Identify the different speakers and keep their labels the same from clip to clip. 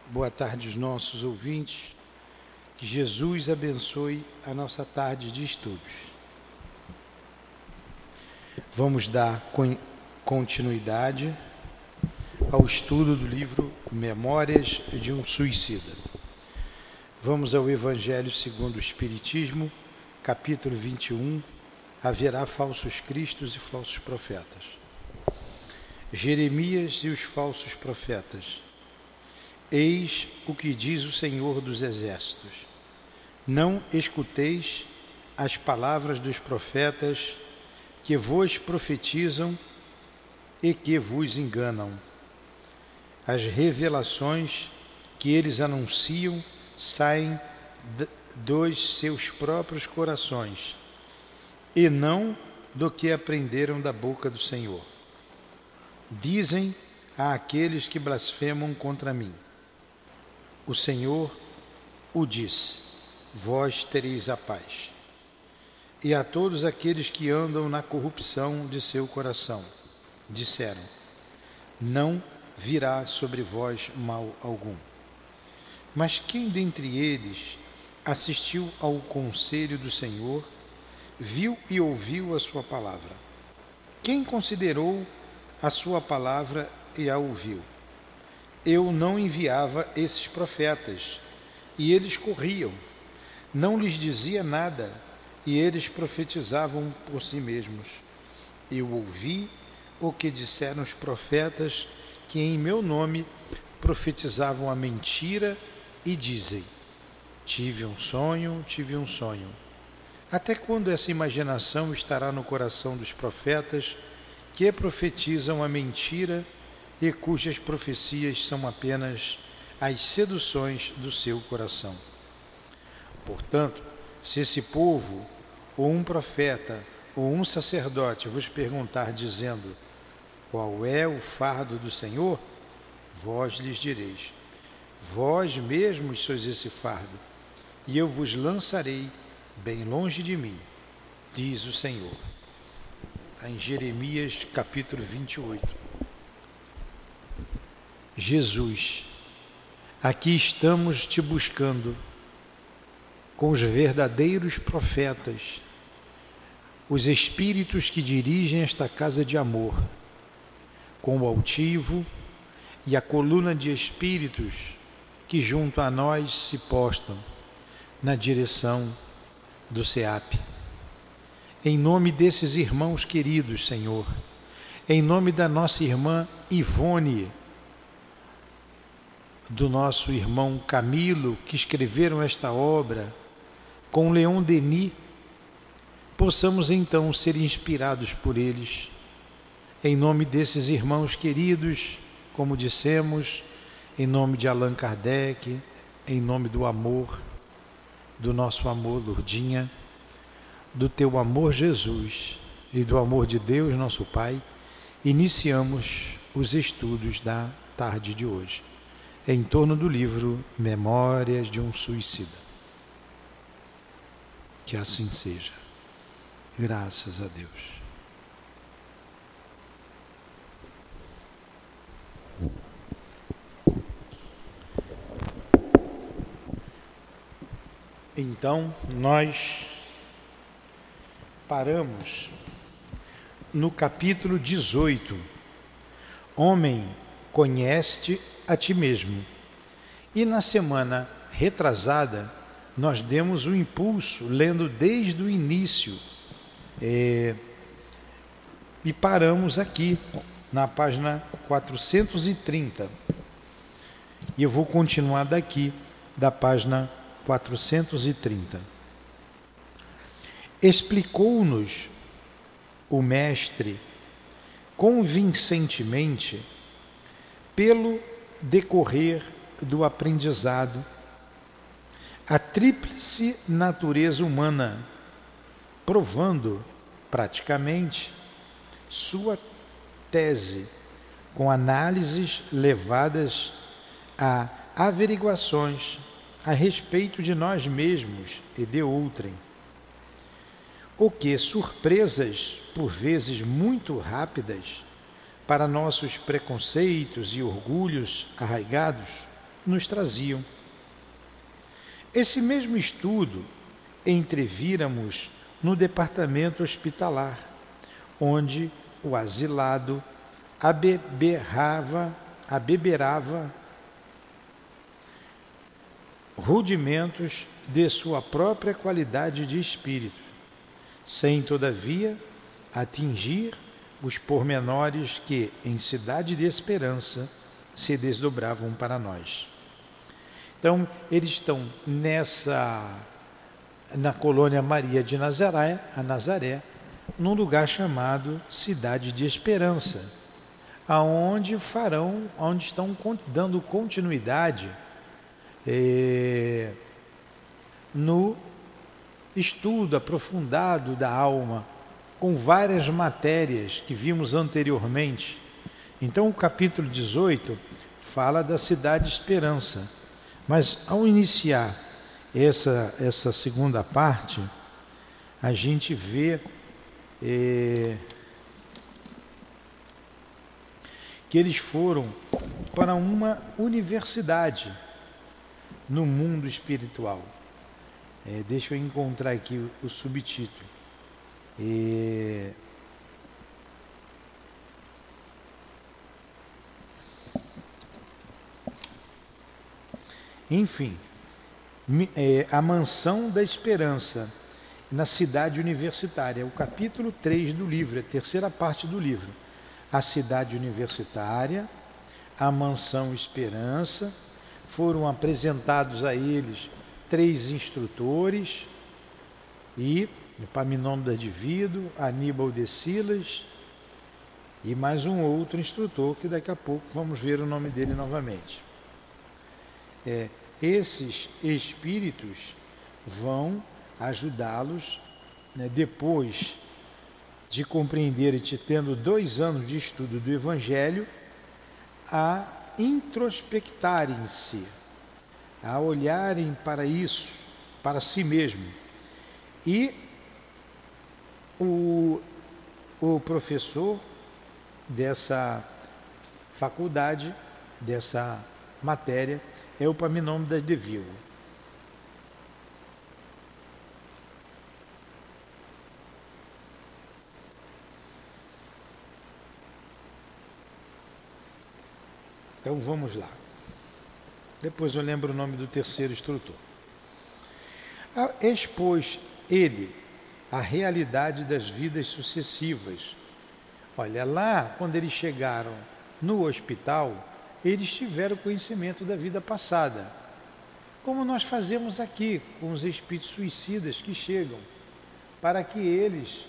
Speaker 1: Boa tarde aos nossos ouvintes. Que Jesus abençoe a nossa tarde de estudos. Vamos dar continuidade ao estudo do livro Memórias de um Suicida. Vamos ao Evangelho segundo o Espiritismo, capítulo 21. Haverá falsos cristos e falsos profetas. Jeremias e os falsos profetas. Eis o que diz o Senhor dos Exércitos: não escuteis as palavras dos profetas que vos profetizam e que vos enganam. As revelações que eles anunciam saem dos seus próprios corações e não do que aprenderam da boca do Senhor. Dizem àqueles que blasfemam contra mim: o Senhor o disse, vós tereis a paz. E a todos aqueles que andam na corrupção de seu coração, disseram: não virá sobre vós mal algum. Mas quem dentre eles assistiu ao conselho do Senhor, viu e ouviu a sua palavra? Quem considerou a sua palavra e a ouviu? Eu não enviava esses profetas, e eles corriam. Não lhes dizia nada, e eles profetizavam por si mesmos. Eu ouvi o que disseram os profetas, que em meu nome profetizavam a mentira e dizem: tive um sonho. Até quando essa imaginação estará no coração dos profetas, que profetizam a mentira e cujas profecias são apenas as seduções do seu coração? Portanto, se esse povo, ou um profeta, ou um sacerdote vos perguntar dizendo: qual é o fardo do Senhor? Vós lhes direis: vós mesmos sois esse fardo, e eu vos lançarei bem longe de mim, diz o Senhor. Em Jeremias capítulo 28. Jesus, aqui estamos te buscando com os verdadeiros profetas, os espíritos que dirigem esta casa de amor, com o altivo e a coluna de espíritos que junto a nós se postam na direção do SEAP. Em nome desses irmãos queridos, Senhor, em nome da nossa irmã Ivone, do nosso irmão Camilo, que escreveram esta obra, com Leon Denis, possamos então ser inspirados por eles. Em nome desses irmãos queridos, como dissemos, em nome de Allan Kardec, em nome do amor, do nosso amor, Lourdinha, do teu amor, Jesus, e do amor de Deus, nosso Pai, iniciamos os estudos da tarde de hoje, em torno do livro Memórias de um Suicida. Que assim seja. Graças a Deus. Então, nós paramos no capítulo 18. Homem, conhece-te a ti mesmo. E na semana retrasada, nós demos o impulso, lendo desde o início, e paramos aqui, na página 430. E eu vou continuar daqui, da página 430. Explicou-nos o mestre convincentemente, pelo decorrer do aprendizado, a tríplice natureza humana, provando praticamente sua tese com análises levadas a averiguações a respeito de nós mesmos e de outrem, o que surpresas, por vezes muito rápidas, para nossos preconceitos e orgulhos arraigados, nos traziam. Esse mesmo estudo entrevíramos no departamento hospitalar, onde o asilado abeberava rudimentos de sua própria qualidade de espírito, sem, todavia, atingir os pormenores que, em Cidade de Esperança, se desdobravam para nós. Então, eles estão na colônia Maria de Nazaré, a Nazaré, num lugar chamado Cidade de Esperança, onde estão dando continuidade no estudo aprofundado da alma, com várias matérias que vimos anteriormente. Então, o capítulo 18 fala da Cidade de Esperança, mas ao iniciar essa segunda parte, a gente vê que eles foram para uma universidade no mundo espiritual. Deixa eu encontrar aqui o subtítulo. Enfim, a Mansão da Esperança, na cidade universitária, o capítulo 3 do livro, a terceira parte do livro. A cidade universitária, a Mansão Esperança, foram apresentados a eles 3 instrutores, e Epaminondas de Vido, Aníbal de Silas e mais um outro instrutor, que daqui a pouco vamos ver o nome dele novamente. Esses espíritos vão ajudá-los, depois de compreender e tendo 2 anos de estudo do Evangelho, a introspectarem-se, a olharem para isso, para si mesmo. E o professor dessa faculdade, dessa matéria, é o Epaminondas de Vido. Então vamos lá. Depois eu lembro o nome do terceiro instrutor. Expôs ele a realidade das vidas sucessivas. Olha, lá quando eles chegaram no hospital, eles tiveram conhecimento da vida passada, como nós fazemos aqui com os espíritos suicidas que chegam, para que eles,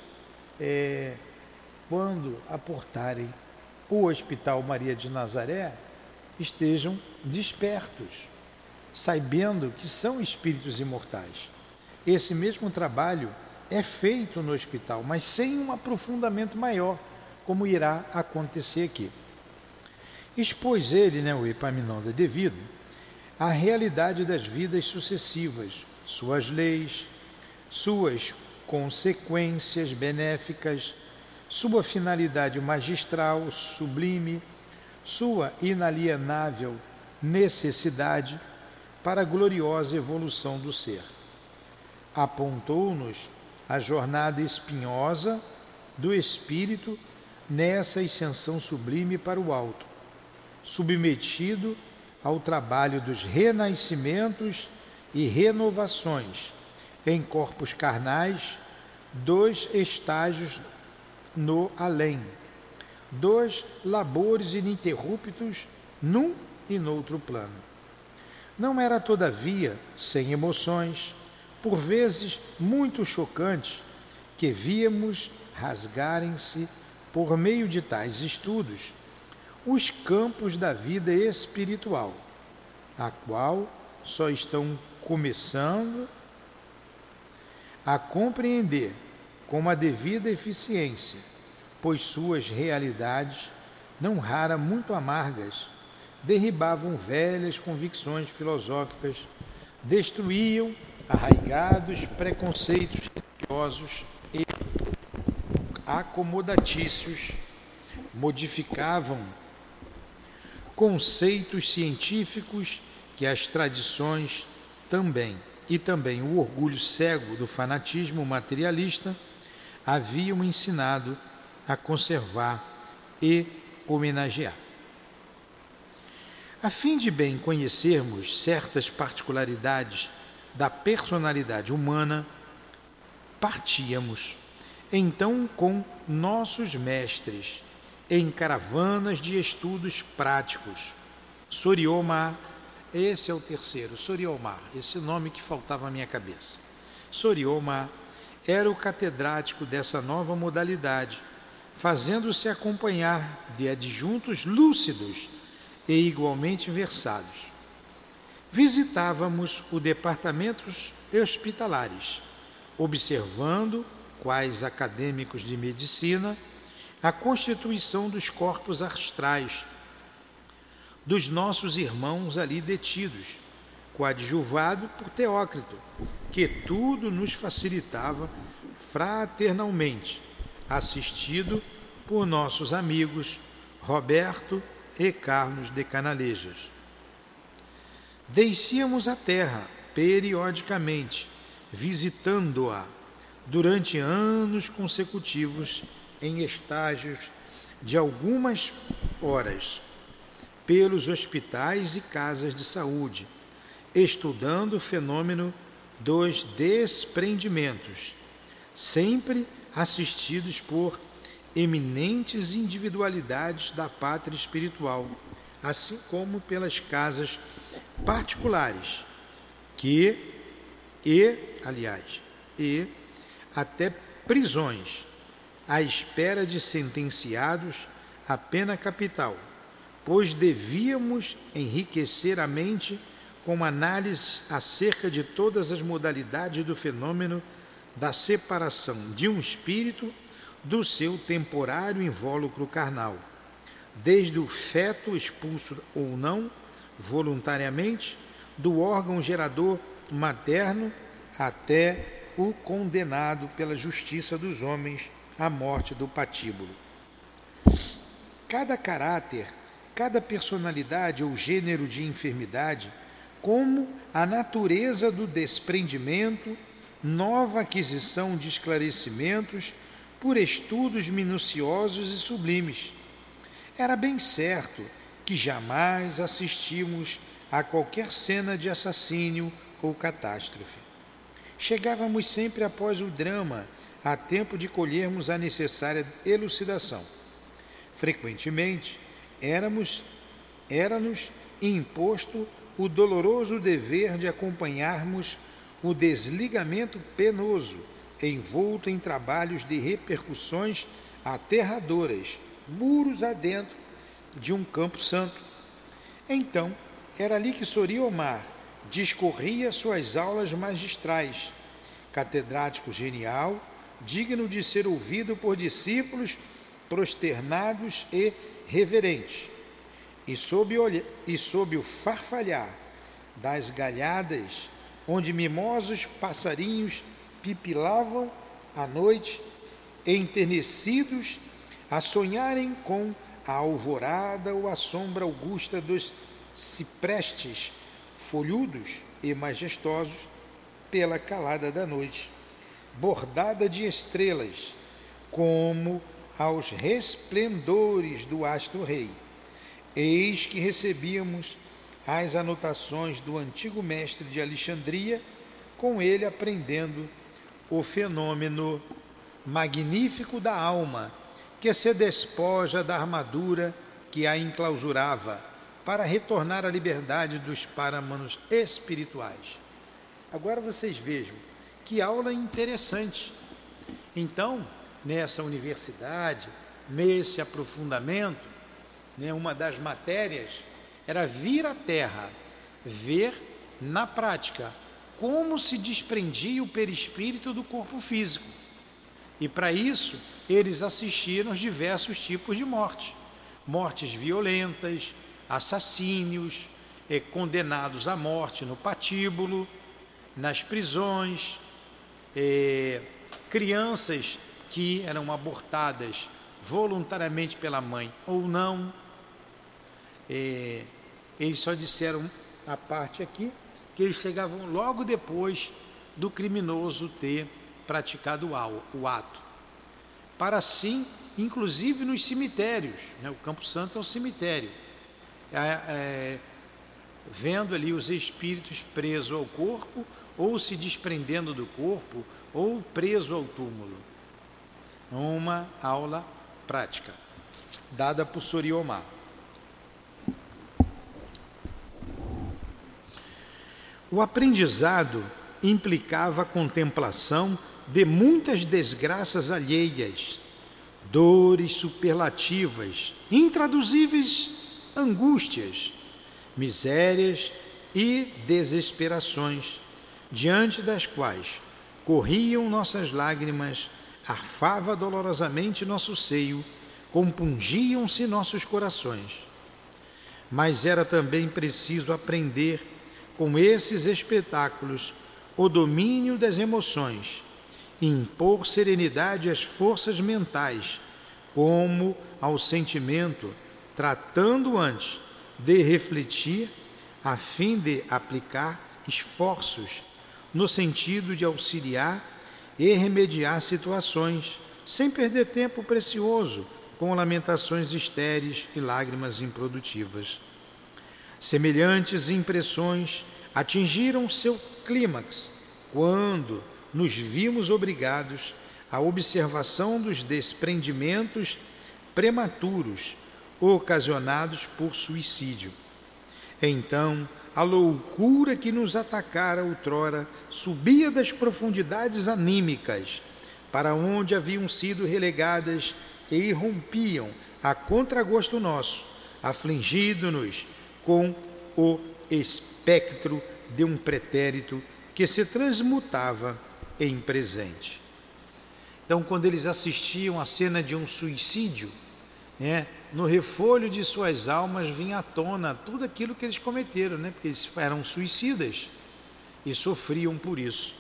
Speaker 1: quando aportarem o Hospital Maria de Nazaré, estejam despertos, sabendo que são espíritos imortais. Esse mesmo trabalho é feito no hospital, mas sem um aprofundamento maior, como irá acontecer aqui. Expôs ele, o Epaminondas de Vido, a realidade das vidas sucessivas, suas leis, suas consequências benéficas, sua finalidade magistral, sublime, sua inalienável necessidade para a gloriosa evolução do ser. Apontou-nos a jornada espinhosa do espírito nessa ascensão sublime para o alto, submetido ao trabalho dos renascimentos e renovações em corpos carnais, 2 estágios no além, 2 labores ininterruptos num e noutro plano. Não era, todavia, sem emoções, por vezes muito chocantes, que víamos rasgarem-se, por meio de tais estudos, os campos da vida espiritual, a qual só estão começando a compreender com a devida eficiência, pois suas realidades, não rara muito amargas, derribavam velhas convicções filosóficas, destruíam arraigados preconceitos religiosos e acomodatícios, modificavam conceitos científicos que as tradições e também o orgulho cego do fanatismo materialista haviam ensinado a conservar e homenagear. A fim de bem conhecermos certas particularidades da personalidade humana, partíamos então com nossos mestres em caravanas de estudos práticos. Soriomar, esse é o terceiro, Soriomar, esse nome que faltava à minha cabeça. Soriomar era o catedrático dessa nova modalidade, fazendo-se acompanhar de adjuntos lúcidos e igualmente versados. Visitávamos os departamentos hospitalares, observando, quais acadêmicos de medicina, a constituição dos corpos astrais dos nossos irmãos ali detidos, coadjuvado por Teócrito, que tudo nos facilitava fraternalmente, assistido por nossos amigos Roberto e Carlos de Canalejas. Descíamos a terra periodicamente, visitando-a durante anos consecutivos em estágios de algumas horas, pelos hospitais e casas de saúde, estudando o fenômeno dos desprendimentos, sempre assistidos por eminentes individualidades da pátria espiritual, assim como pelas casas particulares, e até prisões, à espera de sentenciados à pena capital, pois devíamos enriquecer a mente com análise acerca de todas as modalidades do fenômeno da separação de um espírito do seu temporário invólucro carnal, desde o feto expulso ou não, voluntariamente, do órgão gerador materno até o condenado pela justiça dos homens à morte do patíbulo. Cada caráter, cada personalidade ou gênero de enfermidade, como a natureza do desprendimento, nova aquisição de esclarecimentos por estudos minuciosos e sublimes. Era bem certo que jamais assistimos a qualquer cena de assassínio ou catástrofe. Chegávamos sempre após o drama, a tempo de colhermos a necessária elucidação. Frequentemente, era-nos imposto o doloroso dever de acompanharmos o desligamento penoso, envolto em trabalhos de repercussões aterradoras, muros adentro de um campo santo. Então, era ali que Soriomar discorria suas aulas magistrais, catedrático genial, digno de ser ouvido por discípulos prosternados e reverentes, e sob o farfalhar das galhadas, onde mimosos passarinhos pipilavam à noite, enternecidos a sonharem com a alvorada ou a sombra augusta dos ciprestes folhudos e majestosos pela calada da noite, bordada de estrelas, como aos resplendores do astro-rei. Eis que recebíamos as anotações do antigo mestre de Alexandria, com ele aprendendo o fenômeno magnífico da alma, que se despoja da armadura que a enclausurava, para retornar à liberdade dos páramos espirituais. Agora vocês vejam que aula interessante. Então, nessa universidade, nesse aprofundamento, uma das matérias era vir à Terra, ver na prática como se desprendia o perispírito do corpo físico. E para isso, eles assistiram aos diversos tipos de morte. Mortes violentas, assassínios, condenados à morte no patíbulo, nas prisões, crianças que eram abortadas voluntariamente pela mãe ou não. Eles só disseram a parte aqui, que eles chegavam logo depois do criminoso ter praticado o ato. Para assim, inclusive nos cemitérios, né? O Campo Santo é um cemitério, vendo ali os espíritos presos ao corpo, ou se desprendendo do corpo, ou preso ao túmulo. Uma aula prática, dada por Soriomar. O aprendizado implicava a contemplação de muitas desgraças alheias, dores superlativas, intraduzíveis angústias, misérias e desesperações, diante das quais corriam nossas lágrimas, arfava dolorosamente nosso seio, compungiam-se nossos corações. Mas era também preciso aprender, com esses espetáculos, o domínio das emoções, e impor serenidade às forças mentais, como ao sentimento, tratando antes de refletir, a fim de aplicar esforços no sentido de auxiliar e remediar situações, sem perder tempo precioso com lamentações estéreis e lágrimas improdutivas. Semelhantes impressões atingiram seu clímax quando nos vimos obrigados à observação dos desprendimentos prematuros ocasionados por suicídio. Então, a loucura que nos atacara outrora subia das profundidades anímicas, para onde haviam sido relegadas, e irrompiam a contragosto nosso, afligindo-nos com o espectro de um pretérito que se transmutava em presente. Então, quando eles assistiam à cena de um suicídio, no refolho de suas almas vinha à tona tudo aquilo que eles cometeram, porque eles eram suicidas e sofriam por isso.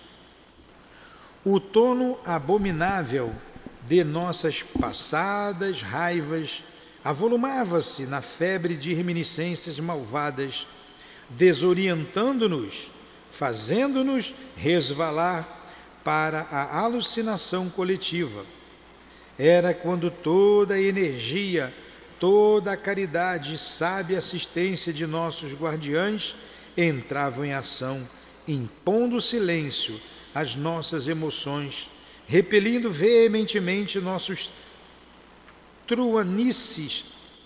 Speaker 1: O tono abominável de nossas passadas raivas avolumava-se na febre de reminiscências malvadas, desorientando-nos, fazendo-nos resvalar para a alucinação coletiva. Era quando toda a energia, toda a caridade e sábia assistência de nossos guardiães entravam em ação, impondo silêncio às nossas emoções, repelindo veementemente nossas truanices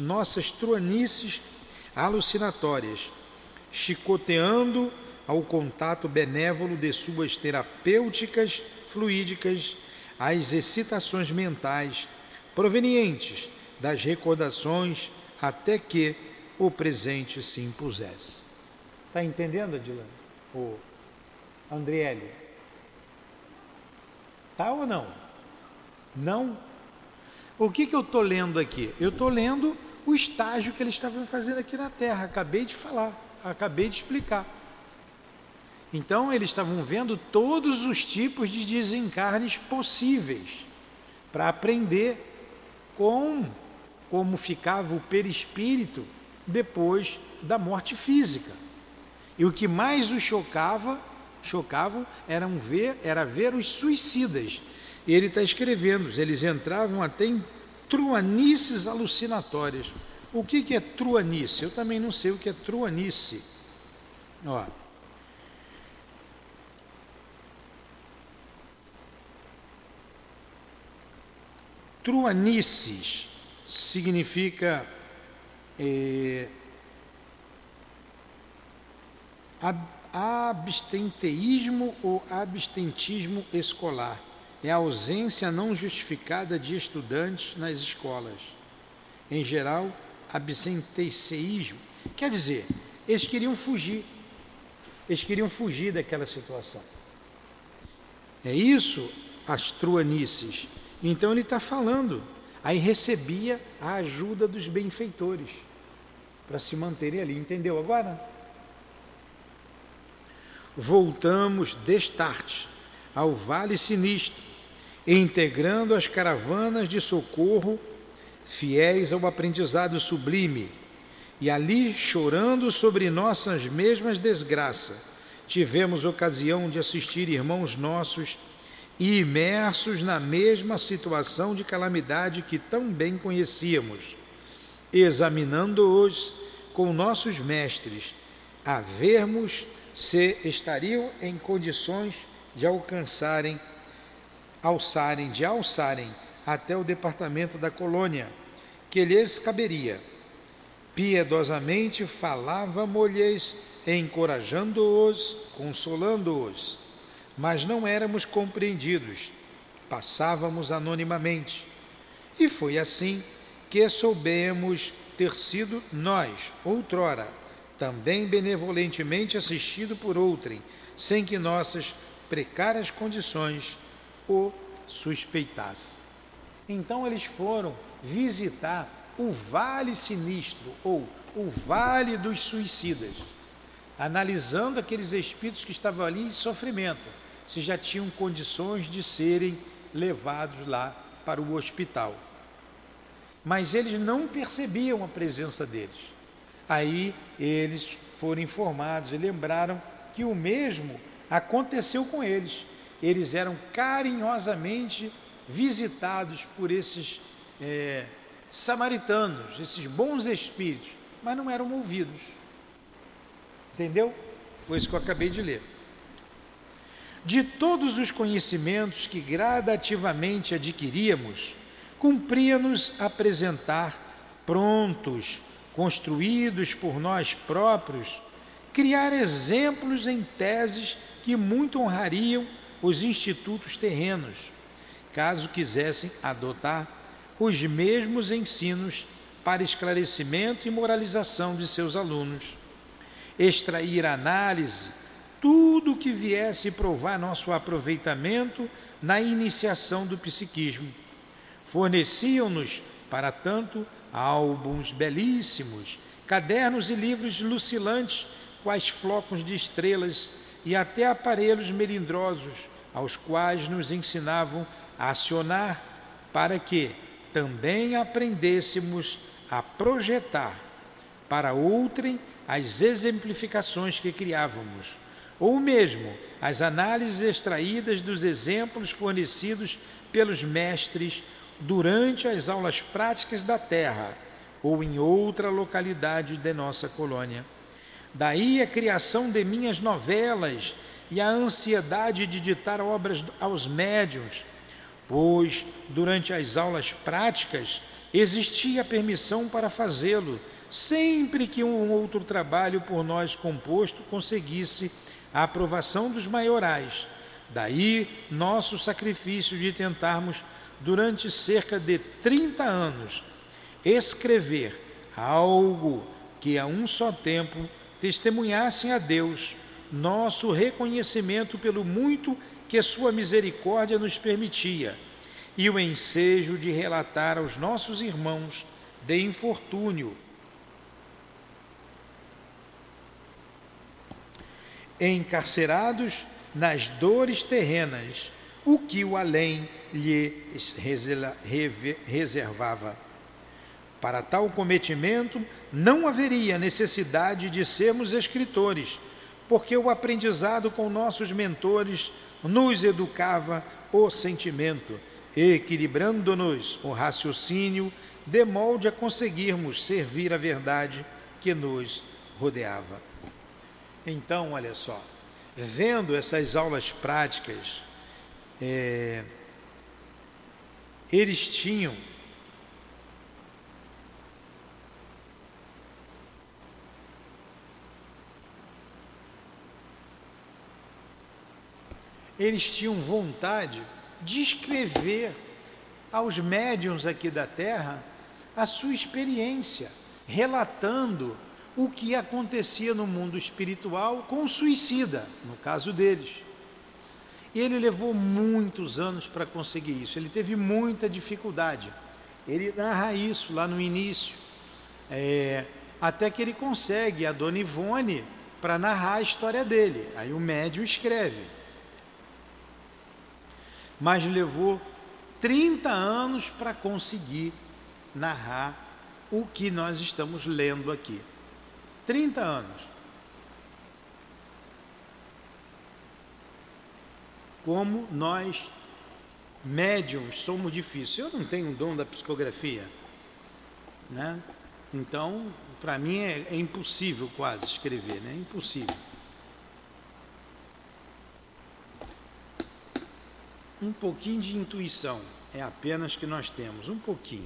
Speaker 1: alucinatórias, chicoteando ao contato benévolo de suas terapêuticas fluídicas as excitações mentais provenientes das recordações até que o presente se impusesse. Está entendendo, Adilane? O Andriele? Tá ou não? Não? O que eu estou lendo aqui? Eu estou lendo o estágio que eles estavam fazendo aqui na Terra. Acabei de falar, acabei de explicar. Então, eles estavam vendo todos os tipos de desencarnes possíveis para aprender como ficava o perispírito depois da morte física. E o que mais os chocavam era ver os suicidas. E ele está escrevendo, eles entravam até em truanices alucinatórias. O que é truanice? Eu também não sei o que é truanice. Truanices significa abstenteísmo ou abstentismo escolar. É a ausência não justificada de estudantes nas escolas. Em geral, absenteísmo. Quer dizer, eles queriam fugir daquela situação. É isso as truanices. Então ele está falando, aí recebia a ajuda dos benfeitores para se manterem ali, entendeu agora? Voltamos destarte ao Vale Sinistro, integrando as caravanas de socorro fiéis ao aprendizado sublime e ali, chorando sobre nossas mesmas desgraças, tivemos ocasião de assistir irmãos nossos imersos na mesma situação de calamidade que tão bem conhecíamos, examinando-os com nossos mestres, a vermos se estariam em condições de alçarem até o departamento da colônia, que lhes caberia. Piedosamente falávamos-lhes, encorajando-os, consolando-os, mas não éramos compreendidos, passávamos anonimamente. E foi assim que soubemos ter sido nós, outrora, também benevolentemente assistido por outrem, sem que nossas precárias condições o suspeitassem. Então eles foram visitar o Vale Sinistro, ou o Vale dos Suicidas, analisando aqueles espíritos que estavam ali em sofrimento, se já tinham condições de serem levados lá para o hospital. Mas eles não percebiam a presença deles. Aí eles foram informados e lembraram que o mesmo aconteceu com eles. Eles eram carinhosamente visitados por esses samaritanos, esses bons espíritos, mas não eram ouvidos. Entendeu? Foi isso que eu acabei de ler. De todos os conhecimentos que gradativamente adquiríamos, cumpria-nos apresentar, prontos, construídos por nós próprios, criar exemplos em teses que muito honrariam os institutos terrenos, caso quisessem adotar os mesmos ensinos para esclarecimento e moralização de seus alunos, extrair a análise tudo o que viesse provar nosso aproveitamento na iniciação do psiquismo. Forneciam-nos, para tanto, álbuns belíssimos, cadernos e livros lucilantes, quais flocos de estrelas, e até aparelhos melindrosos, aos quais nos ensinavam a acionar, para que também aprendêssemos a projetar para outrem as exemplificações que criávamos, ou mesmo as análises extraídas dos exemplos fornecidos pelos mestres durante as aulas práticas da terra ou em outra localidade de nossa colônia. Daí a criação de minhas novelas e a ansiedade de ditar obras aos médiuns, pois durante as aulas práticas existia permissão para fazê-lo, sempre que um outro trabalho por nós composto conseguisse a aprovação dos maiorais. Daí nosso sacrifício de tentarmos, durante cerca de 30 anos, escrever algo que a um só tempo testemunhasse a Deus nosso reconhecimento pelo muito que sua misericórdia nos permitia, e o ensejo de relatar aos nossos irmãos de infortúnio, encarcerados nas dores terrenas, o que o além lhe reservava. Para tal cometimento não haveria necessidade de sermos escritores, porque o aprendizado com nossos mentores nos educava o sentimento, equilibrando-nos o raciocínio, de molde a conseguirmos servir a verdade que nos rodeava. Então, olha só, vendo essas aulas práticas, eles tinham vontade de escrever aos médiuns aqui da Terra a sua experiência, relatando o que acontecia no mundo espiritual com o suicida, no caso deles. E ele levou muitos anos para conseguir isso, ele teve muita dificuldade. Ele narra isso lá no início, até que ele consegue a Dona Ivone para narrar a história dele. Aí o médium escreve. Mas levou 30 anos para conseguir narrar o que nós estamos lendo aqui. 30 anos. Como nós, médiums, somos difíceis. Eu não tenho o dom da psicografia, né? Então, para mim é impossível quase escrever, né? Impossível. Um pouquinho de intuição é apenas que nós temos, um pouquinho.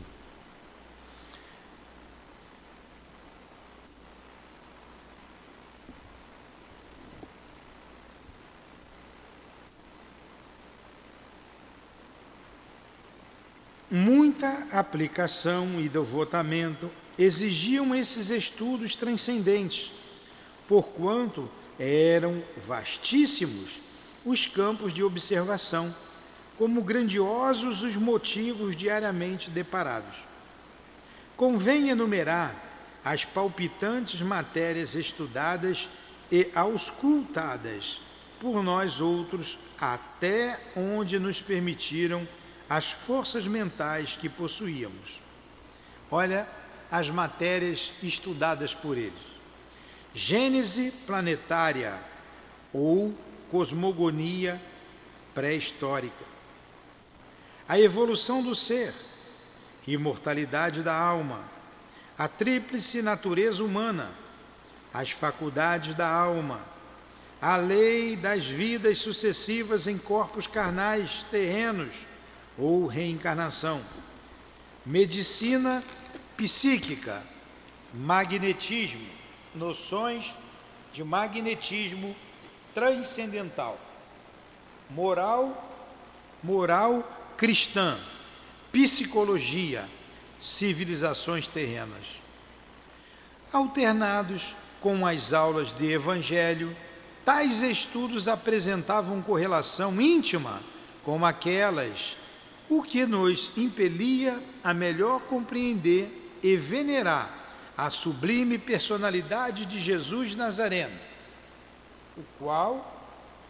Speaker 1: Muita aplicação e devotamento exigiam esses estudos transcendentes, porquanto eram vastíssimos os campos de observação, como grandiosos os motivos diariamente deparados. Convém enumerar as palpitantes matérias estudadas e auscultadas por nós outros até onde nos permitiram as forças mentais que possuíamos. Olha as matérias estudadas por eles: Gênese planetária ou cosmogonia pré-histórica, a evolução do ser, imortalidade da alma, a tríplice natureza humana, as faculdades da alma, a lei das vidas sucessivas em corpos carnais terrenos ou reencarnação, medicina psíquica, magnetismo, noções de magnetismo transcendental, moral cristã, psicologia, civilizações terrenas. Alternados com as aulas de Evangelho, tais estudos apresentavam correlação íntima com aquelas, o que nos impelia a melhor compreender e venerar a sublime personalidade de Jesus Nazareno, o qual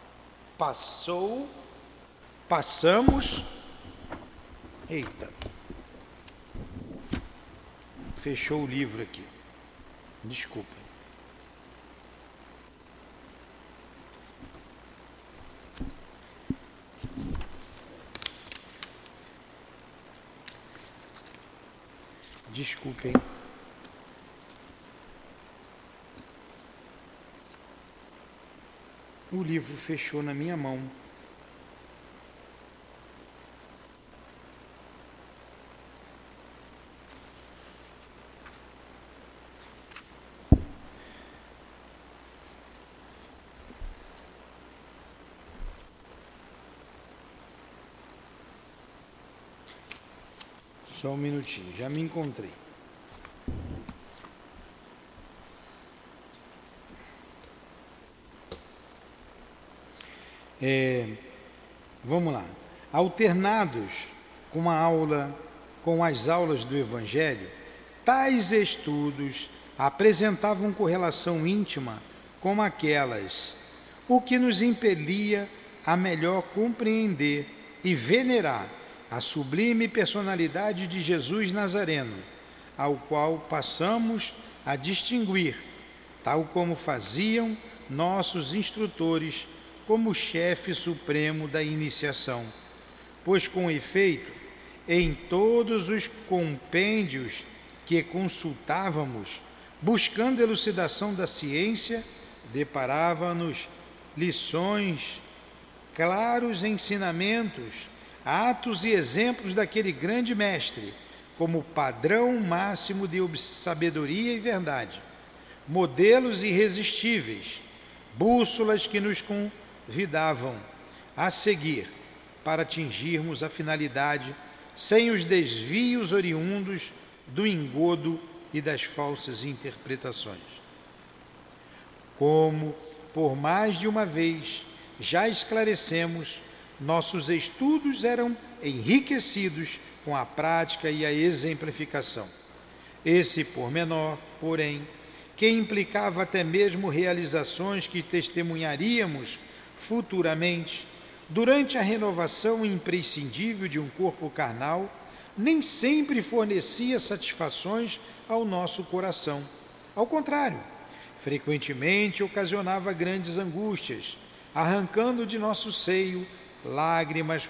Speaker 1: passamos, fechou o livro aqui, desculpa. Desculpem. O livro fechou na minha mão. Só um minutinho, já me encontrei. Vamos lá. Alternados com as aulas do Evangelho, tais estudos apresentavam correlação íntima com aquelas, o que nos impelia a melhor compreender e venerar a sublime personalidade de Jesus Nazareno, ao qual passamos a distinguir, tal como faziam nossos instrutores como chefe supremo da iniciação, pois com efeito, em todos os compêndios que consultávamos, buscando elucidação da ciência, deparava-nos lições, claros ensinamentos, atos e exemplos daquele grande mestre, como padrão máximo de sabedoria e verdade, modelos irresistíveis, bússolas que nos convidavam a seguir para atingirmos a finalidade sem os desvios oriundos do engodo e das falsas interpretações. Como, por mais de uma vez, já esclarecemos, nossos estudos eram enriquecidos com a prática e a exemplificação. Esse pormenor, porém, que implicava até mesmo realizações que testemunharíamos futuramente, durante a renovação imprescindível de um corpo carnal, nem sempre fornecia satisfações ao nosso coração. Ao contrário, frequentemente ocasionava grandes angústias, arrancando de nosso seio lágrimas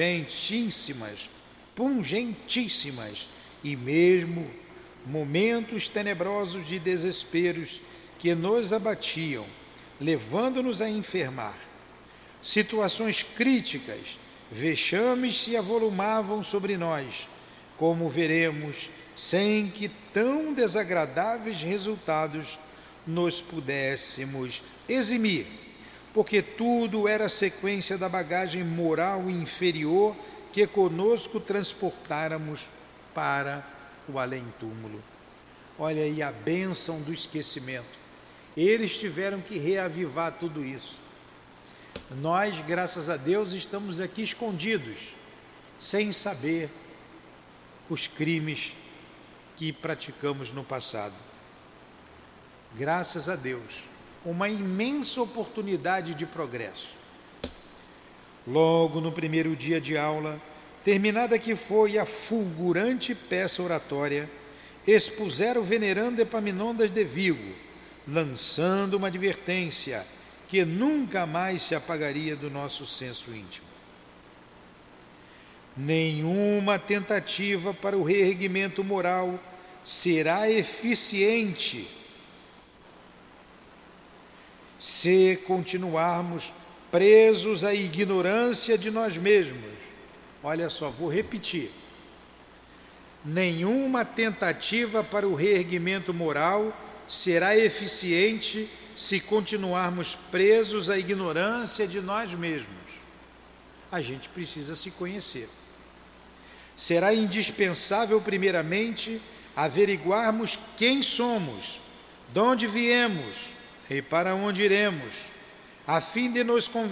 Speaker 1: pungentíssimas, e mesmo momentos tenebrosos de desesperos que nos abatiam, levando-nos a enfermar. Situações críticas, vexames se avolumavam sobre nós, como veremos, sem que tão desagradáveis resultados nos pudéssemos eximir, porque tudo era sequência da bagagem moral inferior que conosco transportáramos para o além-túmulo. Olha aí a bênção do esquecimento. Eles tiveram que reavivar tudo isso. Nós, graças a Deus, estamos aqui escondidos, sem saber os crimes que praticamos no passado. Graças a Deus, uma imensa oportunidade de progresso. Logo no primeiro dia de aula, terminada que foi a fulgurante peça oratória, expuseram o venerando Epaminondas de Vigo, lançando uma advertência que nunca mais se apagaria do nosso senso íntimo. Nenhuma tentativa para o reerguimento moral será eficiente se continuarmos presos à ignorância de nós mesmos. Olha só, vou repetir. Nenhuma tentativa para o reerguimento moral será eficiente se continuarmos presos à ignorância de nós mesmos. A gente precisa se conhecer. Será indispensável, primeiramente, averiguarmos quem somos, de onde viemos e para onde iremos, a fim de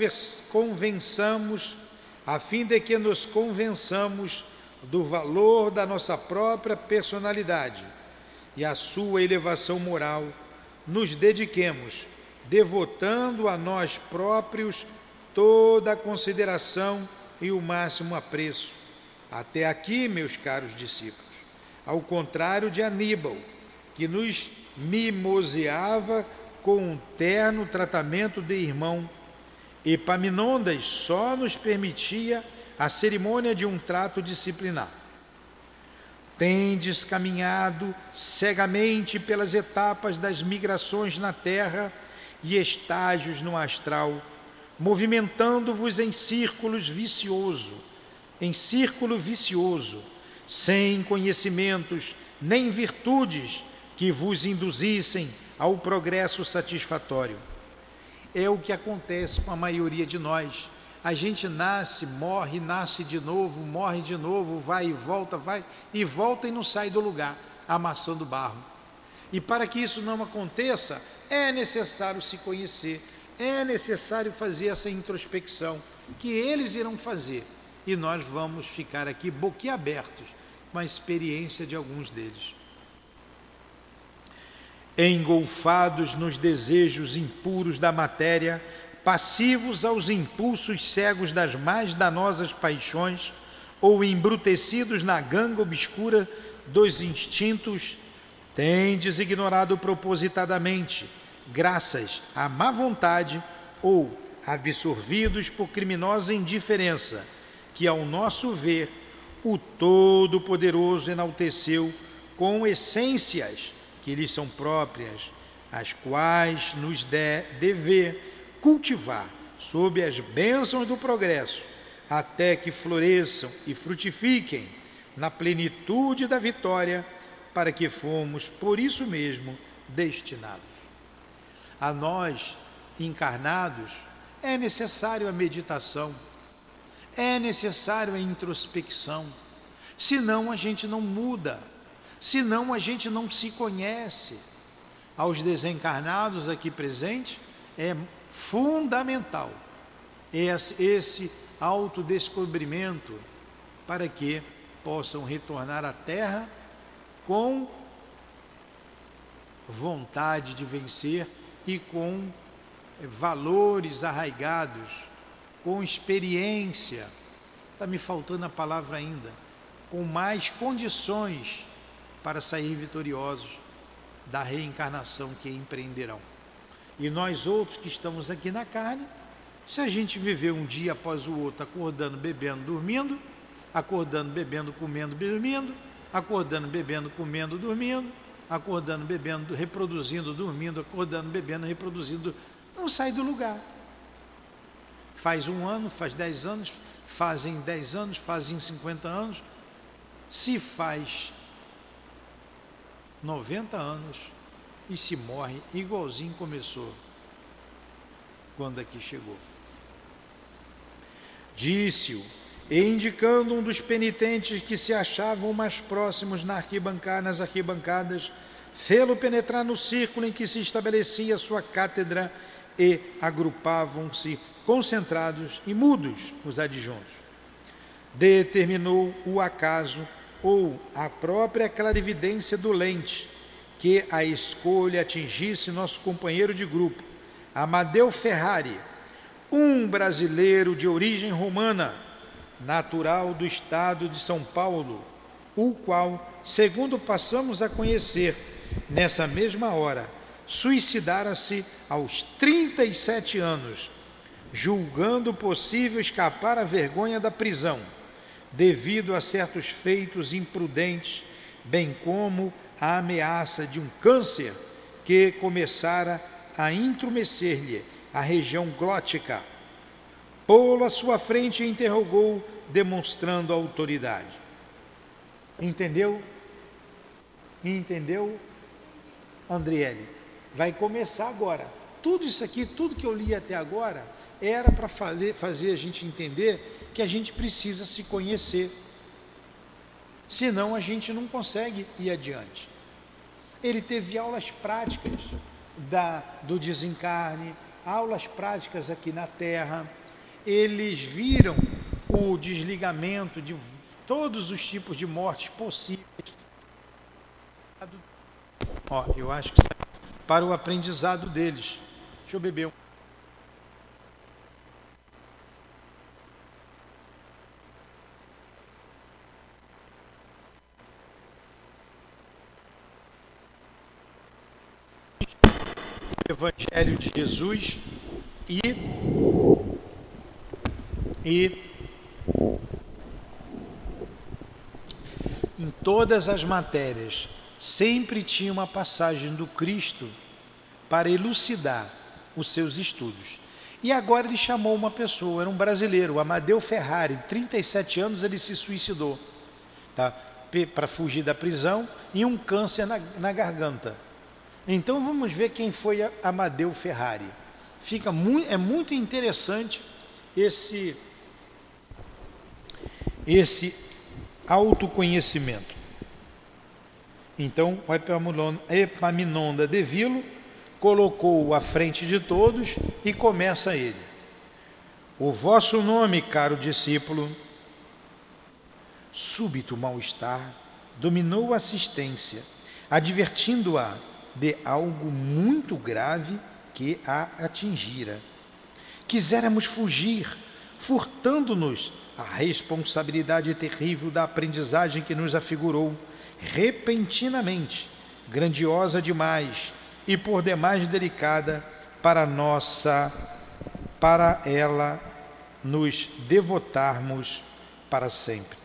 Speaker 1: que nos convençamos do valor da nossa própria personalidade e a sua elevação moral, nos dediquemos, devotando a nós próprios toda a consideração e o máximo apreço. Até aqui, meus caros discípulos, ao contrário de Aníbal, que nos mimoseava com um terno tratamento de irmão, Epaminondas só nos permitia a cerimônia de um trato disciplinar. Tendes caminhado cegamente pelas etapas das migrações na terra e estágios no astral, movimentando-vos em círculo vicioso, sem conhecimentos nem virtudes que vos induzissem ao progresso satisfatório. É o que acontece com a maioria de nós. A gente nasce, morre, nasce de novo, morre de novo, vai e volta e não sai do lugar, amassando barro. E para que isso não aconteça, é necessário se conhecer, é necessário fazer essa introspecção, que eles irão fazer, e nós vamos ficar aqui boquiabertos com a experiência de alguns deles. Engolfados nos desejos impuros da matéria, passivos aos impulsos cegos das mais danosas paixões, ou embrutecidos na ganga obscura dos instintos, tendes ignorado propositadamente, graças à má vontade ou absorvidos por criminosa indiferença, que, ao nosso ver, o Todo-Poderoso enalteceu com essências que lhes são próprias, as quais nos dever cultivar sob as bênçãos do progresso, até que floresçam e frutifiquem na plenitude da vitória, para que fomos, por isso mesmo, destinados. A nós, encarnados, é necessário a meditação, é necessário a introspecção, senão a gente não muda, senão a gente não se conhece. Aos desencarnados aqui presentes, é fundamental esse autodescobrimento para que possam retornar à Terra com vontade de vencer e com valores arraigados, com experiência, está me faltando a palavra ainda, com mais condições para sair vitoriosos. da reencarnação que empreenderão. E nós outros que estamos aqui na carne, se a gente viver um dia após o outro, acordando, bebendo, dormindo, acordando, bebendo, comendo, dormindo, acordando, bebendo, comendo, dormindo, acordando, bebendo, reproduzindo, dormindo, acordando, bebendo, reproduzindo, não sai do lugar. Faz 1 ano, faz 10 anos, fazem 10 anos, fazem 50 anos, se faz 90 anos e se morre igualzinho começou quando aqui chegou. Disse-o, e indicando um dos penitentes que se achavam mais próximos nas arquibancadas, fê-lo penetrar no círculo em que se estabelecia sua cátedra, e agrupavam-se concentrados e mudos os adjuntos. Determinou o acaso ou a própria clarividência do lente que a escolha atingisse nosso companheiro de grupo, Amadeu Ferrari, um brasileiro de origem romana, natural do estado de São Paulo, o qual, segundo passamos a conhecer nessa mesma hora, suicidara-se aos 37 anos, julgando possível escapar à vergonha da prisão, devido a certos feitos imprudentes, bem como a ameaça de um câncer que começara a intrometer-lhe a região glótica. Pô-lo à sua frente e interrogou, demonstrando a autoridade. Entendeu? Entendeu, Andriele? Vai começar agora. Tudo isso aqui, tudo que eu li até agora, era para fazer a gente entender que a gente precisa se conhecer. Senão a gente não consegue ir adiante. Ele teve aulas práticas do desencarne, aulas práticas aqui na Terra. Eles viram o desligamento de todos os tipos de mortes possíveis. Eu acho que para o aprendizado deles. Deixa eu beber um. Evangelho de Jesus e em todas as matérias sempre tinha uma passagem do Cristo para elucidar os seus estudos. E agora ele chamou uma pessoa, era um brasileiro, Amadeu Ferrari, 37 anos, ele se suicidou, tá? Para fugir da prisão e um câncer na garganta. Então vamos ver quem foi Amadeu Ferrari. É muito interessante esse autoconhecimento. Então o Epaminondas de Vilo colocou-o à frente de todos e começa ele. O vosso nome, caro discípulo. Súbito mal-estar dominou a assistência, advertindo-a de algo muito grave que a atingira. Quiséramos fugir, furtando-nos a responsabilidade terrível da aprendizagem que nos afigurou repentinamente, grandiosa demais e por demais delicada para ela nos devotarmos para sempre.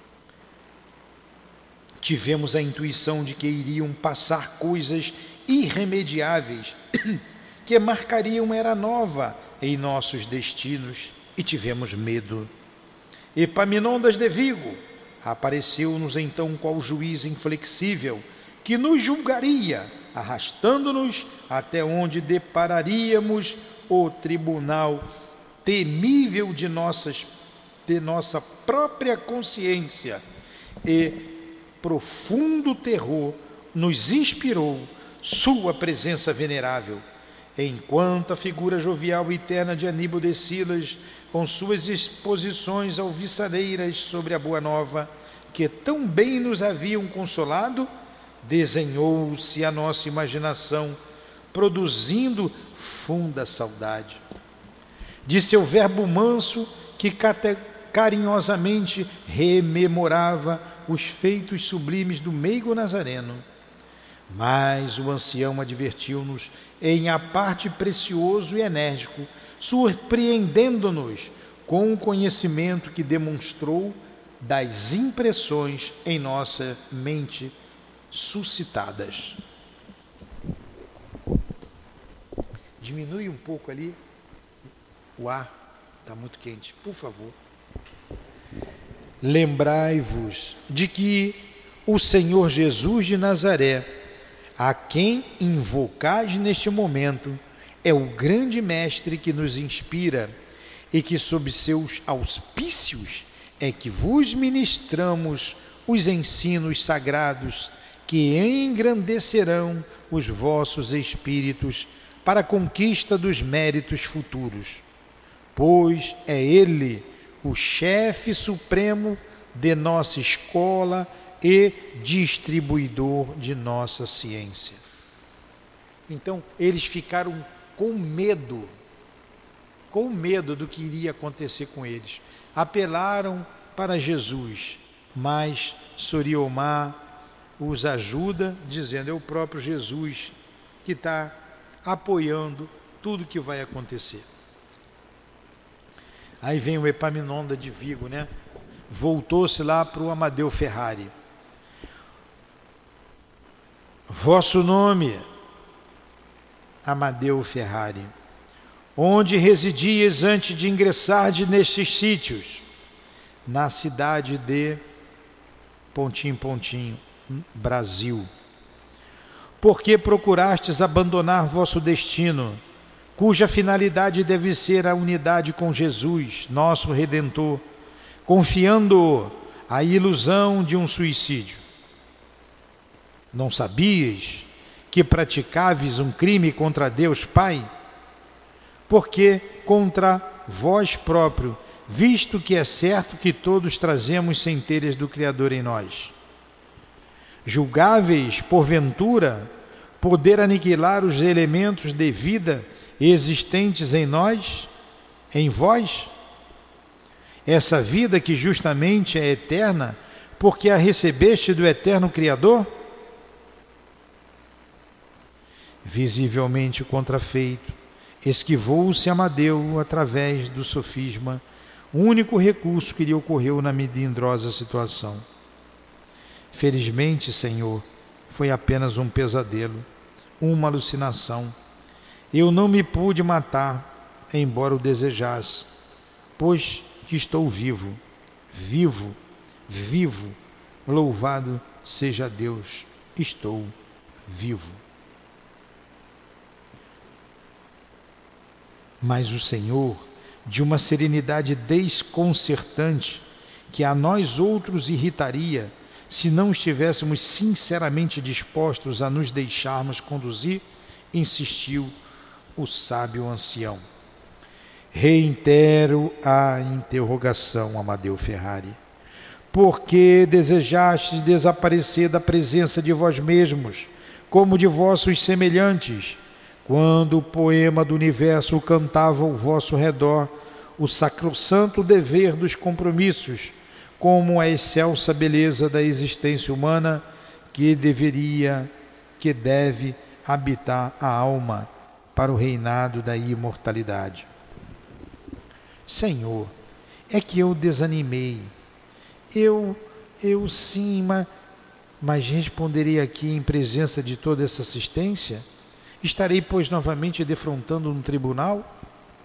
Speaker 1: Tivemos a intuição de que iriam passar coisas irremediáveis que marcariam era nova em nossos destinos e tivemos medo. Epaminondas de Vigo apareceu-nos então qual juiz inflexível que nos julgaria, arrastando-nos até onde depararíamos o tribunal temível de nossa própria consciência, e profundo terror nos inspirou sua presença venerável, enquanto a figura jovial e terna de Aníbal de Silas, com suas exposições alvissareiras sobre a Boa Nova, que tão bem nos haviam consolado, desenhou-se a nossa imaginação, produzindo funda saudade. De seu verbo manso, que carinhosamente rememorava os feitos sublimes do meigo Nazareno, Mas o ancião advertiu-nos em aparte precioso e enérgico, surpreendendo-nos com o conhecimento que demonstrou das impressões em nossa mente suscitadas. Diminui um pouco ali, o ar está muito quente, por favor. Lembrai-vos de que o Senhor Jesus de Nazaré, a quem invocais neste momento, é o grande mestre que nos inspira e que sob seus auspícios é que vos ministramos os ensinos sagrados que engrandecerão os vossos espíritos para a conquista dos méritos futuros, pois é Ele o chefe supremo de nossa escola e distribuidor de nossa ciência. Então, eles ficaram com medo do que iria acontecer com eles. Apelaram para Jesus, mas Soriomar os ajuda, dizendo, é o próprio Jesus que está apoiando tudo que vai acontecer. Aí vem o Epaminondas de Vigo, né? Voltou-se lá para o Amadeu Ferrari. Vosso nome, Amadeu Ferrari, onde residias antes de ingressar nestes sítios? Na cidade de Brasil. Por que procurastes abandonar vosso destino, cuja finalidade deve ser a unidade com Jesus, nosso Redentor, confiando-o à ilusão de um suicídio? Não sabias que praticáveis um crime contra Deus Pai? Porque contra vós próprio, visto que é certo que todos trazemos centelhas do Criador em nós. Julgáveis, porventura, poder aniquilar os elementos de vida existentes em nós, em vós? Essa vida que justamente é eterna, porque a recebeste do eterno Criador? Visivelmente contrafeito, esquivou-se Amadeu através do sofisma, o único recurso que lhe ocorreu na melindrosa situação. Felizmente, Senhor, foi apenas um pesadelo, uma alucinação. Eu não me pude matar, embora o desejasse, pois estou vivo, louvado seja Deus, estou vivo. Mas o Senhor, de uma serenidade desconcertante, que a nós outros irritaria, se não estivéssemos sinceramente dispostos a nos deixarmos conduzir, insistiu o sábio ancião. Reitero a interrogação, Amadeu Ferrari. Por que desejastes desaparecer da presença de vós mesmos, como de vossos semelhantes, quando o poema do universo cantava ao vosso redor o sacrossanto dever dos compromissos, como a excelsa beleza da existência humana que deve habitar a alma para o reinado da imortalidade? Senhor, é que eu desanimei. Eu sim, mas responderei aqui em presença de toda essa assistência? Estarei, pois, novamente defrontando um tribunal?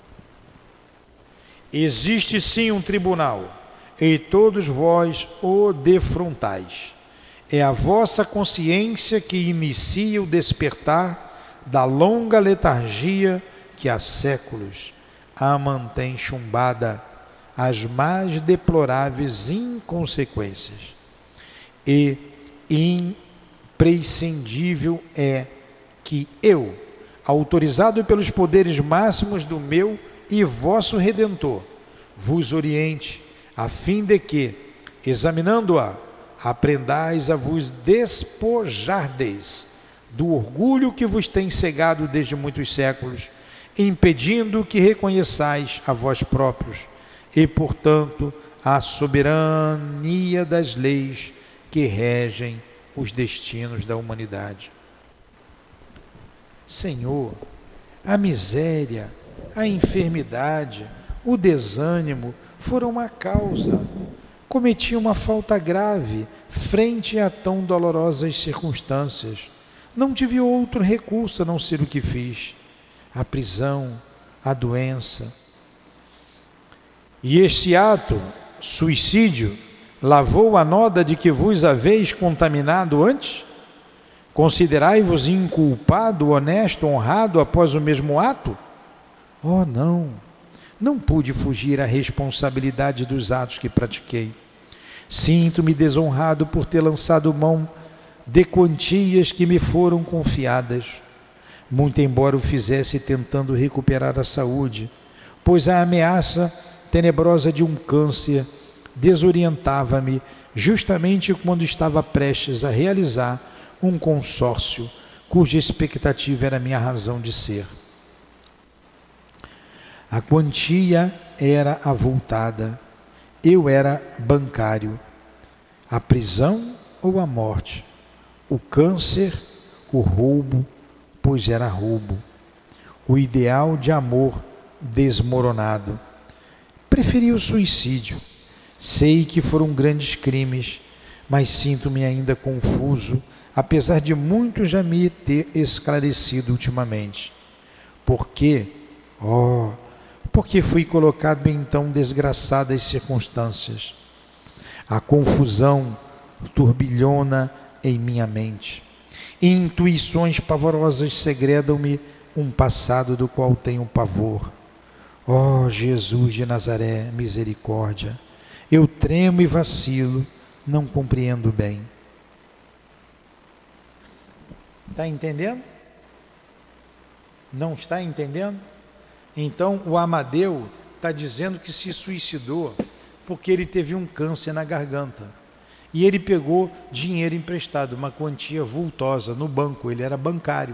Speaker 1: Existe sim um tribunal, e todos vós o defrontais. É a vossa consciência que inicia o despertar da longa letargia que há séculos a mantém chumbada às mais deploráveis inconsequências. E imprescindível é que eu, autorizado pelos poderes máximos do meu e vosso Redentor, vos oriente, a fim de que, examinando-a, aprendais a vos despojardeis do orgulho que vos tem cegado desde muitos séculos, impedindo que reconheçais a vós próprios e, portanto, a soberania das leis que regem os destinos da humanidade. Senhor, a miséria, a enfermidade, o desânimo foram a causa. Cometi uma falta grave frente a tão dolorosas circunstâncias. Não tive outro recurso a não ser o que fiz: a prisão, a doença. E este ato, suicídio, lavou a nóda de que vos haveis contaminado antes? Considerai-vos inculpado, honesto, honrado após o mesmo ato? Oh, não pude fugir à responsabilidade dos atos que pratiquei. Sinto-me desonrado por ter lançado mão de quantias que me foram confiadas, muito embora o fizesse tentando recuperar a saúde, pois a ameaça tenebrosa de um câncer desorientava-me justamente quando estava prestes a realizar um consórcio cuja expectativa era minha razão de ser. A quantia era avultada, eu era bancário. A prisão ou a morte? O câncer, o roubo, pois era roubo. O ideal de amor desmoronado. Preferi o suicídio. Sei que foram grandes crimes, mas sinto-me ainda confuso, apesar de muito já me ter esclarecido ultimamente. Por quê? Porque fui colocado em tão desgraçadas circunstâncias. A confusão turbilhona em minha mente. Intuições pavorosas segredam-me um passado do qual tenho pavor. Ó Jesus de Nazaré, misericórdia! Eu tremo e vacilo, não compreendo bem. Está entendendo? Não está entendendo? Então o Amadeu está dizendo que se suicidou porque ele teve um câncer na garganta. E ele pegou dinheiro emprestado, uma quantia vultosa no banco, ele era bancário.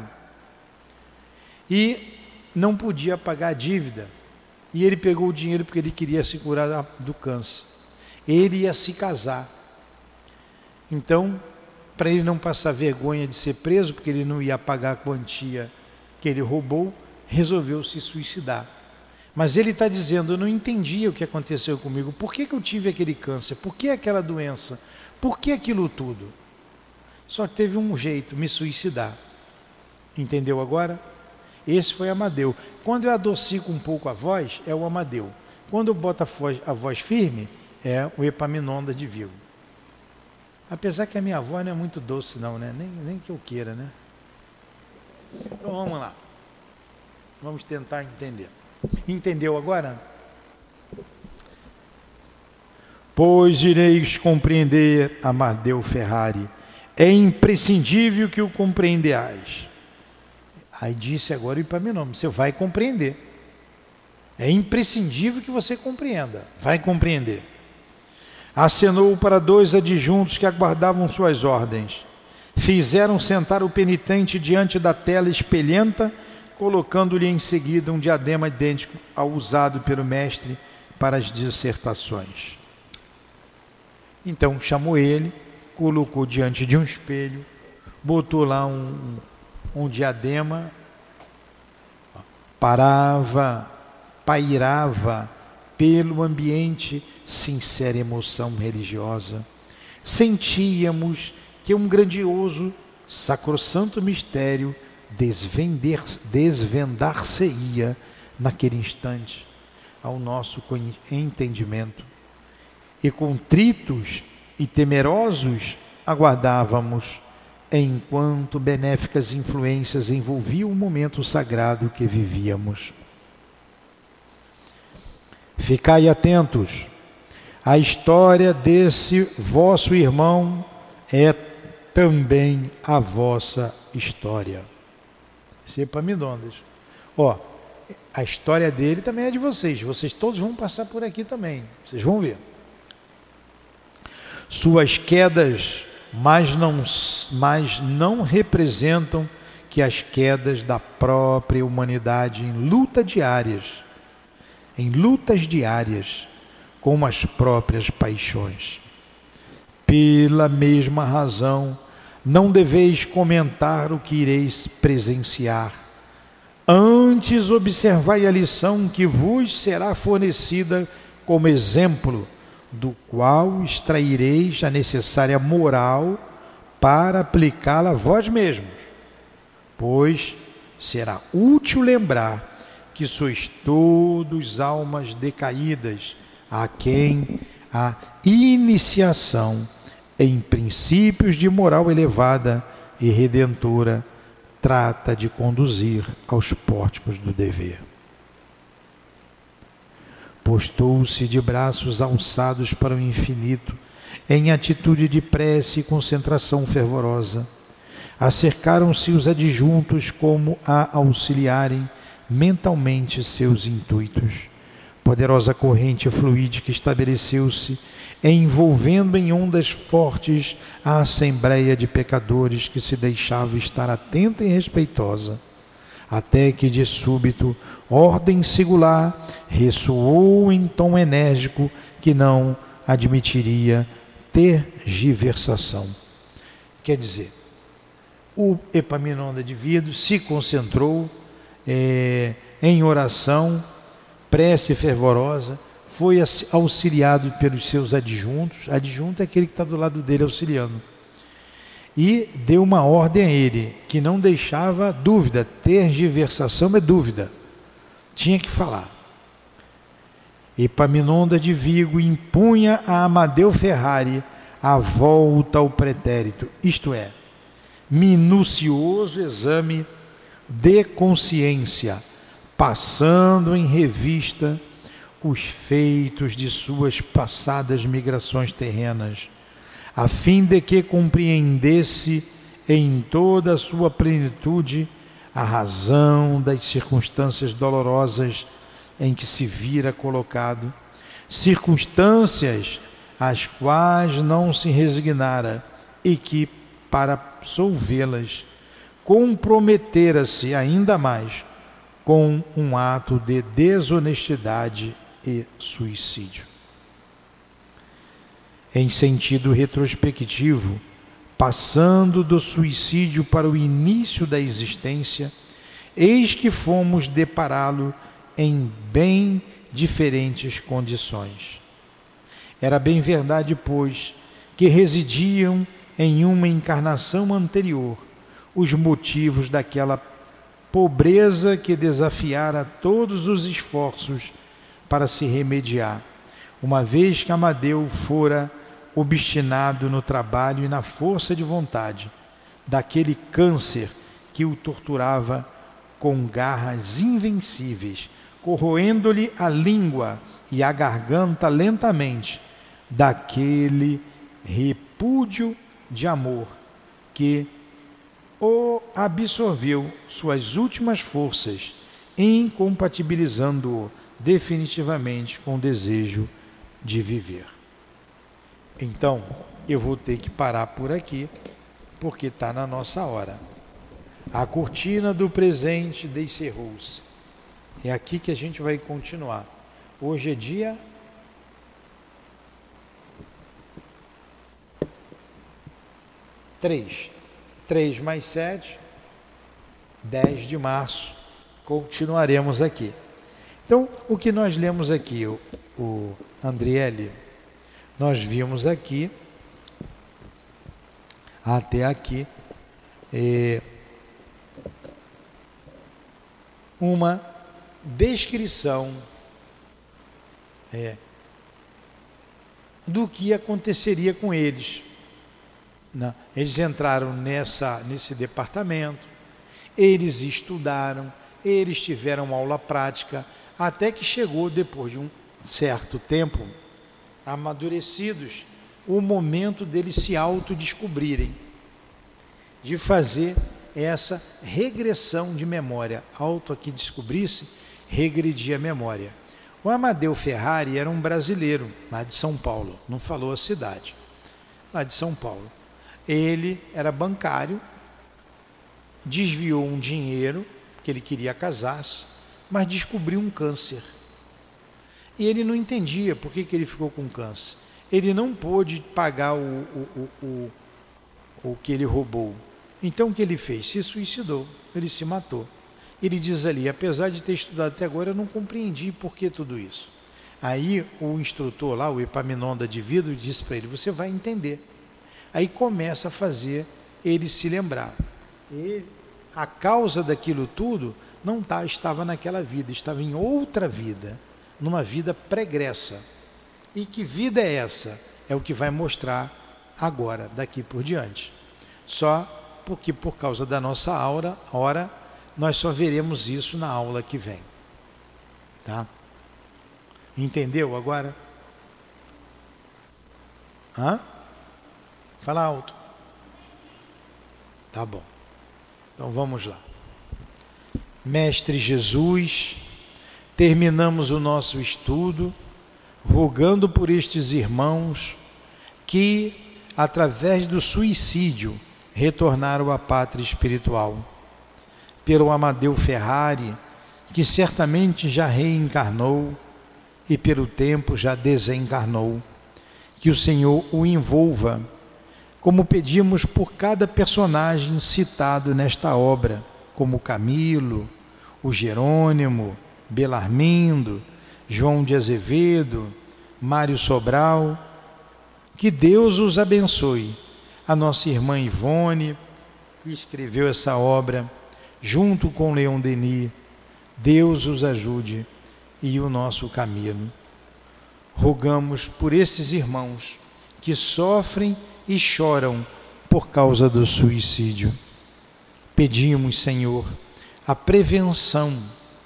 Speaker 1: E não podia pagar a dívida. E ele pegou o dinheiro porque ele queria se curar do câncer. Ele ia se casar. Então, para ele não passar vergonha de ser preso, porque ele não ia pagar a quantia que ele roubou, resolveu se suicidar. Mas ele está dizendo: eu não entendia o que aconteceu comigo. Por que eu tive aquele câncer? Por que aquela doença? Por que aquilo tudo? Só teve um jeito: me suicidar. Entendeu agora? Esse foi Amadeu. Quando eu adocico um pouco a voz, é o Amadeu. Quando eu boto a voz firme, é o Epaminondas de Vigo. Apesar que a minha voz não é muito doce não, né? Nem que eu queira, né? Então vamos lá. Vamos tentar entender. Entendeu agora? Pois ireis compreender, Amadeu Ferrari, é imprescindível que o compreendeais. Aí disse agora o Epaminondas: você vai compreender. É imprescindível que você compreenda. Vai compreender. Acenou para 2 adjuntos que aguardavam suas ordens. Fizeram sentar o penitente diante da tela espelhenta, colocando-lhe em seguida um diadema idêntico ao usado pelo mestre para as dissertações. Então chamou ele, colocou diante de um espelho, botou lá um diadema, pairava pelo ambiente sincera emoção religiosa. Sentíamos que um grandioso, sacrossanto mistério desvendar-se-ia naquele instante ao nosso entendimento. E contritos e temerosos aguardávamos, enquanto benéficas influências envolviam o momento sagrado que vivíamos. Ficai atentos, a história desse vosso irmão é também a vossa história. Esse Epaminondas. A história dele também é de vocês. Vocês todos vão passar por aqui também. Vocês vão ver. Suas quedas, mas não representam que as quedas da própria humanidade em lutas diárias com as próprias paixões. Pela mesma razão, não deveis comentar o que ireis presenciar, Antes observai a lição que vos será fornecida como exemplo, do qual extraireis a necessária moral para aplicá-la a vós mesmos, pois será útil lembrar que sois todos almas decaídas, a quem a iniciação em princípios de moral elevada e redentora trata de conduzir aos pórticos do dever. Postou-se de braços alçados para o infinito, em atitude de prece e concentração fervorosa. Acercaram-se os adjuntos como a auxiliarem mentalmente seus intuitos. Poderosa corrente fluídica estabeleceu-se, envolvendo em ondas fortes a assembleia de pecadores que se deixava estar atenta e respeitosa, até que de súbito ordem singular ressoou em tom enérgico que não admitiria tergiversação. Quer dizer, o Epaminondas se concentrou em oração, prece fervorosa, foi auxiliado pelos seus adjuntos. Adjunto é aquele que está do lado dele auxiliando. E deu uma ordem a ele, que não deixava dúvida. Tergiversação é dúvida. Tinha que falar. Epaminondas de Vigo impunha a Amadeu Ferrari a volta ao pretérito, isto é, minucioso exame de consciência, passando em revista os feitos de suas passadas migrações terrenas, a fim de que compreendesse em toda a sua plenitude a razão das circunstâncias dolorosas em que se vira colocado, circunstâncias às quais não se resignara e que, para solvê-las, comprometera-se ainda mais com um ato de desonestidade e suicídio. Em sentido retrospectivo, passando do suicídio para o início da existência, eis que fomos depará-lo em bem diferentes condições. Era bem verdade, pois, que residiam em uma encarnação anterior os motivos daquela pobreza que desafiara todos os esforços para se remediar, uma vez que Amadeu fora obstinado no trabalho e na força de vontade daquele câncer que o torturava com garras invencíveis, corroendo-lhe a língua e a garganta lentamente, daquele repúdio de amor que o absorveu suas últimas forças, incompatibilizando-o definitivamente com o desejo de viver. Então, eu vou ter que parar por aqui, porque está na nossa hora. A cortina do presente descerrou-se. É aqui que a gente vai continuar. Hoje é dia 3 mais 7, 10 de março, continuaremos aqui. Então, o que nós lemos aqui, o Andriele, nós vimos aqui, até aqui, uma descrição do que aconteceria com eles. Eles entraram nesse departamento, eles estudaram, eles tiveram aula prática, até que chegou, depois de um certo tempo, amadurecidos, o momento deles se autodescobrirem, de fazer essa regressão de memória. Auto aqui descobrisse, regredir a memória. O Amadeu Ferrari era um brasileiro, lá de São Paulo, não falou a cidade, lá de São Paulo. Ele era bancário, desviou um dinheiro, que ele queria casar-se, mas descobriu um câncer. E ele não entendia por que ele ficou com câncer. Ele não pôde pagar o que ele roubou. Então o que ele fez? Se suicidou, ele se matou. Ele diz ali: apesar de ter estudado até agora, eu não compreendi por que tudo isso. Aí o instrutor lá, o Epaminondas de Vidro, disse para ele: você vai entender. Aí começa a fazer ele se lembrar. A causa daquilo tudo não estava naquela vida, estava em outra vida, numa vida pregressa. E que vida é essa? É o que vai mostrar agora, daqui por diante. Só porque por causa da nossa hora, nós só veremos isso na aula que vem. Tá? Entendeu agora? Hã? Fala alto. Tá bom. Então vamos lá. Mestre Jesus, terminamos o nosso estudo rogando por estes irmãos que, através do suicídio, retornaram à pátria espiritual. Pelo Amadeu Ferrari, que certamente já reencarnou e pelo tempo já desencarnou, que o Senhor o envolva, como pedimos por cada personagem citado nesta obra, como Camilo, o Jerônimo, Belarmindo, João de Azevedo, Mário Sobral. Que Deus os abençoe. A nossa irmã Ivone, que escreveu essa obra, junto com Leon Denis, Deus os ajude e o nosso Camilo. Rogamos por esses irmãos que sofrem e choram por causa do suicídio. Pedimos, Senhor, a prevenção,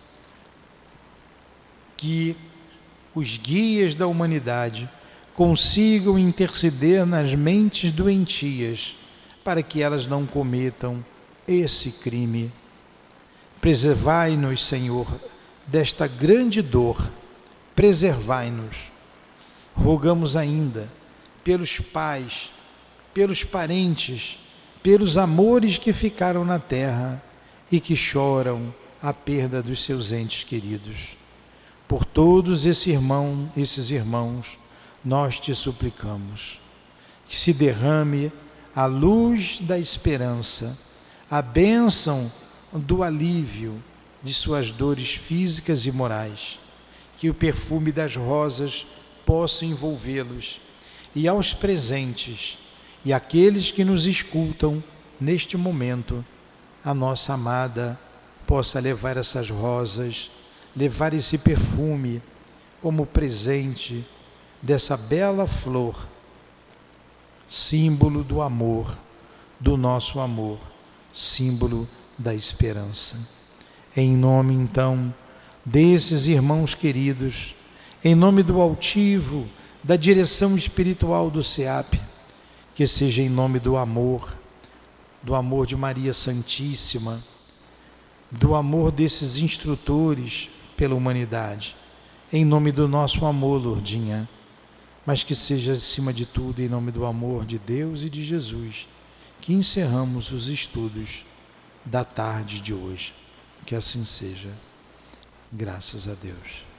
Speaker 1: que os guias da humanidade consigam interceder nas mentes doentias para que elas não cometam esse crime. Preservai-nos, Senhor, desta grande dor, preservai-nos. Rogamos ainda pelos pais, pelos parentes, pelos amores que ficaram na terra e que choram a perda dos seus entes queridos. Por todos esses irmãos, nós te suplicamos que se derrame a luz da esperança, a bênção do alívio de suas dores físicas e morais, que o perfume das rosas possa envolvê-los, e aos presentes e àqueles que nos escutam neste momento, a nossa amada possa levar essas rosas, levar esse perfume como presente dessa bela flor, símbolo do amor, do nosso amor, símbolo da esperança. Em nome, então, desses irmãos queridos, em nome do altivo, da direção espiritual do SEAP, que seja em nome do amor de Maria Santíssima, do amor desses instrutores pela humanidade, em nome do nosso amor, Lourdinha, mas que seja, acima de tudo, em nome do amor de Deus e de Jesus, que encerramos os estudos da tarde de hoje. Que assim seja. Graças a Deus.